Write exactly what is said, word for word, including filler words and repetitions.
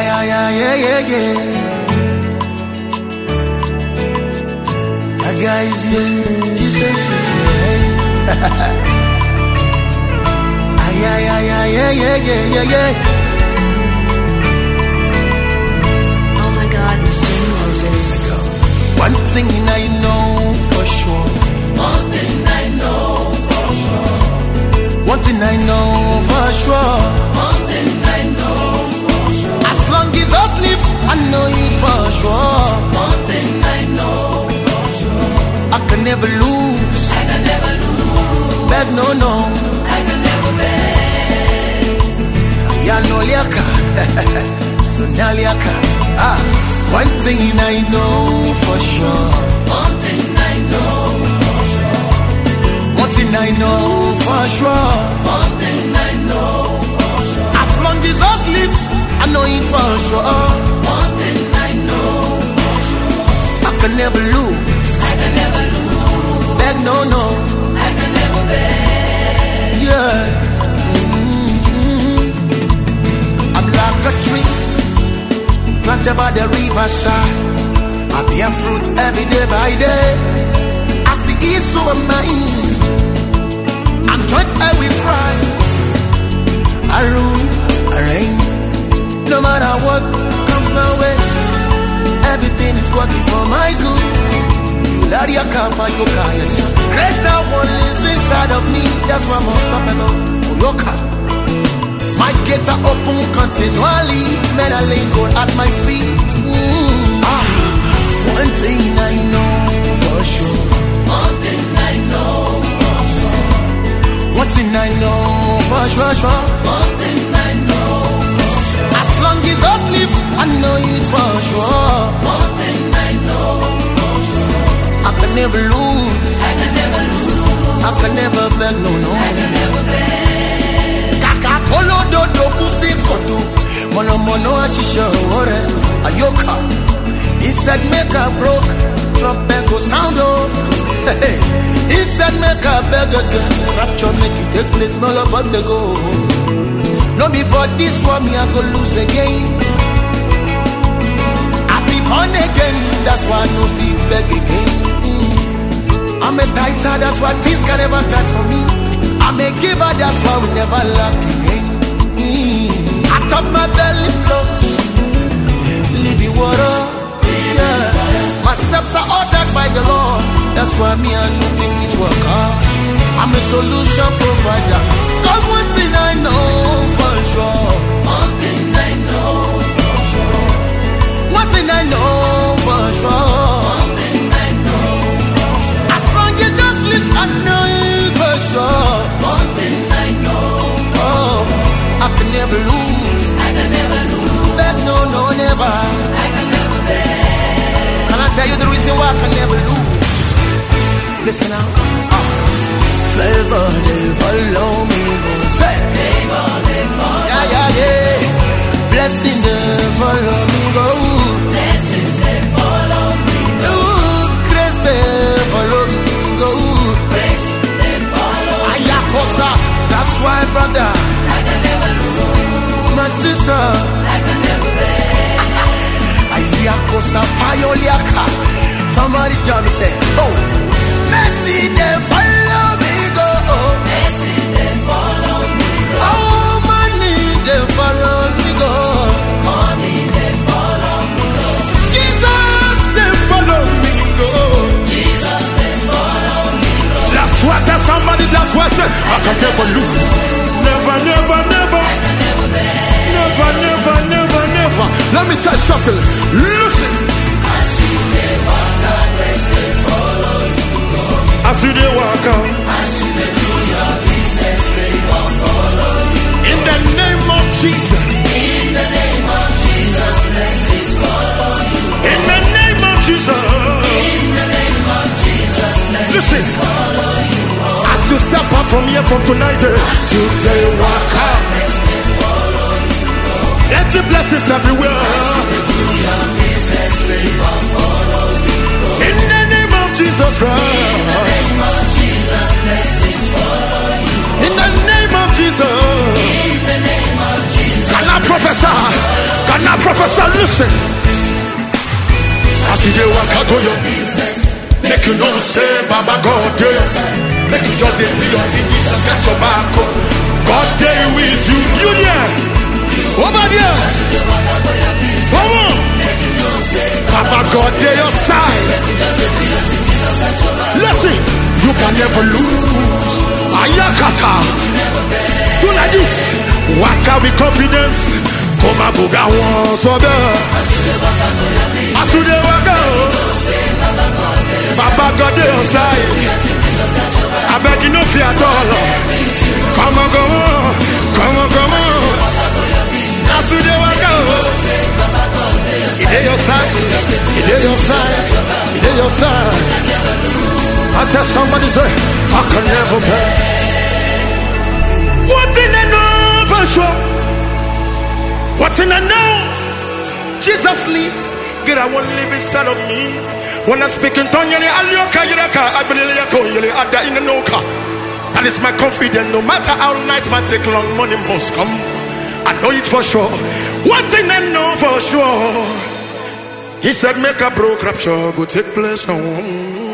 yeah, yeah, yeah, yeah, yeah. That guy is here. Jesus is here. Ah, yeah, yeah, yeah, yeah, yeah, yeah, yeah, yeah. Oh my God, it's Jane Moses. One thing I know for sure. One thing I know for sure. One thing I know for sure. One thing I know for sure. As long as us live, I know it for sure. One thing I know for sure. I can never lose. I can never lose. Beg no no. I can never beg. Ya no liaka. So naliaka. Ah, one thing I know for sure. One thing I know for sure. One thing I know for sure. One thing I know for sure. As long as us lives, I know it for sure. One thing I know for sure. I can never lose. I can never lose. Beg no no. I can never beg. Yeah. Mm-hmm. I'm like a tree planted by the riverside. I bear fruit every day by day. As the east, so am I. I'm joint I with Christ. I rule, I reign. No matter what comes my way, everything is working for my good. Greater one lives inside of me. That's why I'm unstoppable. Oyoka. My gates are open continually. Men are laying gold at my feet. Mm. Ah, one thing I know for sure. One thing I know for sure. One thing I know for sure, sure. One thing I know for sure. As long as us lives, I know it for sure. One thing I know for sure. I can never lose. I can never lose. I can never beg, no, no. I can never beg. Kaka kolo do do kusi koto. Mono mono ashisha ore. Ayoka. He said make a broke. Drop back go sound oh. He said make a beg again. Rapture make it take place. Small of us they go. No before this one me I go lose again. I be born again. That's why no feel beg again. I'm a tighter, that's why things can never touch for me. I'm a giver, that's why we never lack again. Mm. Out of my belly flows living water. Yeah. My steps are ordered by the Lord. That's why me and moving is work hard. I'm a solution provider. Cause one thing I know for sure. One thing I know for sure. One thing I know for sure. One thing I know for sure. As long as just live, I know it for sure. One thing I know for Oh, I can never lose. I can never lose. Beg no, no, never. I can never beg. Can I tell you the reason why I can never lose? Listen now. Uh. Flavor, they follow me, go say. Favor, they follow. Yeah, yeah, yeah. Blessing, they follow me, go. Blessings, they follow me. Ooh, grace, they follow me, go. Grace, they follow me. Ayakosa, that's why, brother. I can never lose. My sister. I can never beg. Ayakosa, payoliaka. Somebody tell me, say, oh. Mercy, they follow me, go. Mercy, they follow me. Oh, money, they follow me, go. Money, they follow me. Jesus, they follow me, go. Jesus, they follow me. That's what, tell somebody, that's what I said. I can never lose. Never, never, never. I can never beg. Never, never, never, never. Let me tell you something. Listen. I see they walk out, grace, they follow you. I see they walk out. I see they do your business, they won't follow you. In the name of Jesus. In the name of Jesus, blessings follow you. In the name of Jesus. In the name of Jesus, blessings Listen. follow you. As you step up from here from tonight, today walk out. Grace, they follow you. Let the blessings everywhere. They do your business, they won't follow you. In the name of Jesus Christ. In the name of Jesus, blessings follow you. In the name of Jesus. In the name of Jesus. Can I prophesy? Can I prophesy? prophesy, listen. As you walk out of your business, make you know say Baba God there. Make you just see your Jesus got your back. God there with you. You there? Over there. Come on. Baba God there your side. Listen, you can never lose. Ayakata. Do like this. Walk out with confidence. Come on, buga one so there. As you walk out, Baba God there your side. I beg you no fear at all. Come on, come on, come on, come on. As you walk out, it is your side, it is your side, it is your side. I said somebody say, I can never bear. What in I know for sure? What in I know? Jesus lives. Get I won't live inside of me. When I speak in tongue, I believe that is my confidence. No matter how night might take long, money must come. I know it for sure. One thing I know for sure, he said, make a broke rapture go take place now.